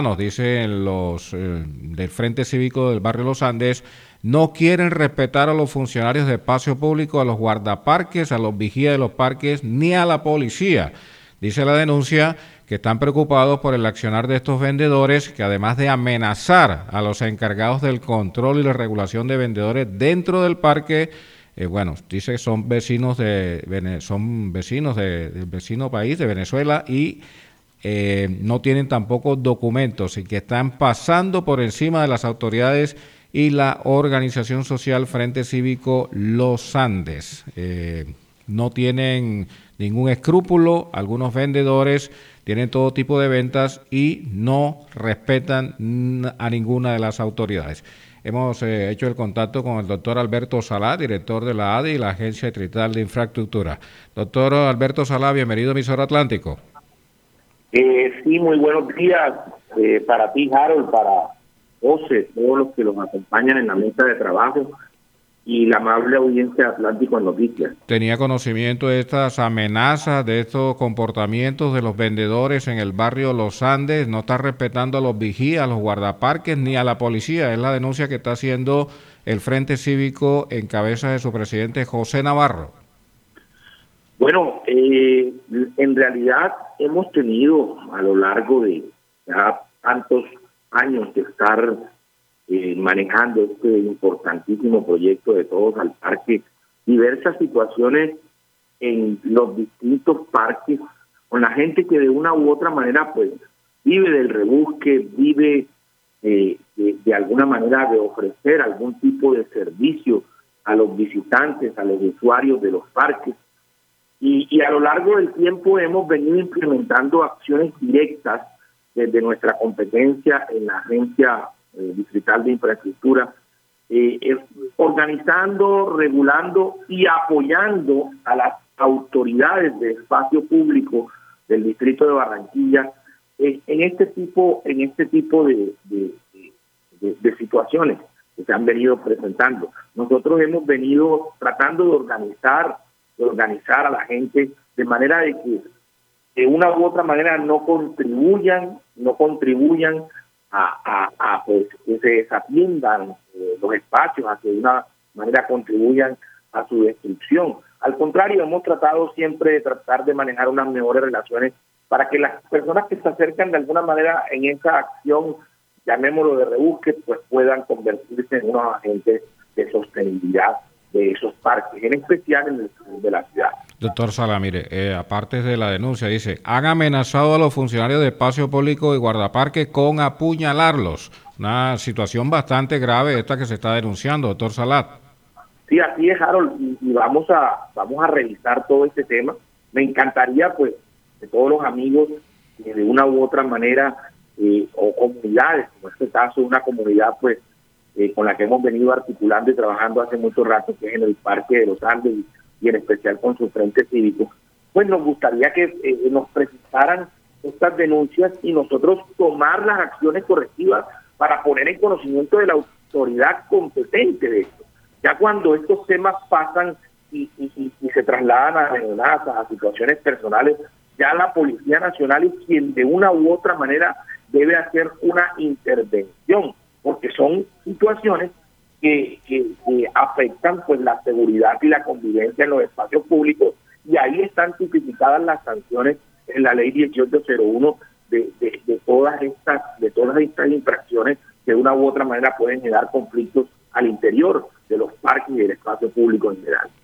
Nos dicen los del Frente Cívico del barrio Los Andes, no quieren respetar a los funcionarios de espacio público, a los guardaparques, a los vigías de los parques, ni a la policía. Dice la denuncia que están preocupados por el accionar de estos vendedores, que además de amenazar a los encargados del control y la regulación de vendedores dentro del parque, dice que son vecinos del vecino país de Venezuela y no tienen tampoco documentos y que están pasando por encima de las autoridades y la organización social Frente Cívico Los Andes. No tienen ningún escrúpulo, algunos vendedores tienen todo tipo de ventas y no respetan a ninguna de las autoridades. Hemos hecho el contacto con el doctor Alberto Salá, director de la ADI y la Agencia Distrital de Infraestructura. Doctor Alberto Salá, bienvenido a Emisora Atlántico. Sí, muy buenos días para ti, Harold, para José, todos los que los acompañan en la mesa de trabajo y la amable audiencia de Atlántico en Noticias. ¿Tenía conocimiento de estas amenazas, de estos comportamientos de los vendedores en el barrio Los Andes? No está respetando a los vigías, a los guardaparques ni a la policía. Es la denuncia que está haciendo el Frente Cívico en cabeza de su presidente José Navarro. Bueno, en realidad hemos tenido a lo largo de ya tantos años de estar manejando este importantísimo proyecto de Todos al Parque, diversas situaciones en los distintos parques, con la gente que de una u otra manera pues vive del rebusque, vive de alguna manera de ofrecer algún tipo de servicio a los visitantes, a los usuarios de los parques. Y a lo largo del tiempo hemos venido implementando acciones directas desde nuestra competencia en la Agencia Distrital de Infraestructura, organizando, regulando y apoyando a las autoridades de espacio público del Distrito de Barranquilla en este tipo de situaciones que se han venido presentando. Nosotros hemos venido tratando de organizar a la gente de manera de que de una u otra manera no contribuyan a pues, que se desatiendan los espacios, a que de una manera contribuyan a su destrucción. Al contrario, hemos tratado siempre de manejar unas mejores relaciones para que las personas que se acercan de alguna manera en esa acción, llamémoslo de rebusque, pues puedan convertirse en unos agentes de sostenibilidad de esos parques, en especial en el sur de la ciudad. Doctor Sala, mire, aparte de la denuncia, dice, han amenazado a los funcionarios de espacio público y guardaparques con apuñalarlos. Una situación bastante grave esta que se está denunciando, doctor Salat. Sí, así es, Harold, y vamos a revisar todo este tema. Me encantaría, pues, que todos los amigos, de una u otra manera, o comunidades, como en este caso, una comunidad, pues, con la que hemos venido articulando y trabajando hace mucho rato, que es en el Parque de los Andes y en especial con su Frente Cívico, pues nos gustaría que nos presentaran estas denuncias y nosotros tomar las acciones correctivas para poner en conocimiento de la autoridad competente de esto. Ya cuando estos temas pasan y se trasladan a amenazas, a situaciones personales, ya la Policía Nacional es quien de una u otra manera debe hacer una intervención, porque son situaciones que afectan pues la seguridad y la convivencia en los espacios públicos, y ahí están tipificadas las sanciones en la ley 1801 de todas estas infracciones que de una u otra manera pueden generar conflictos al interior de los parques y del espacio público en general.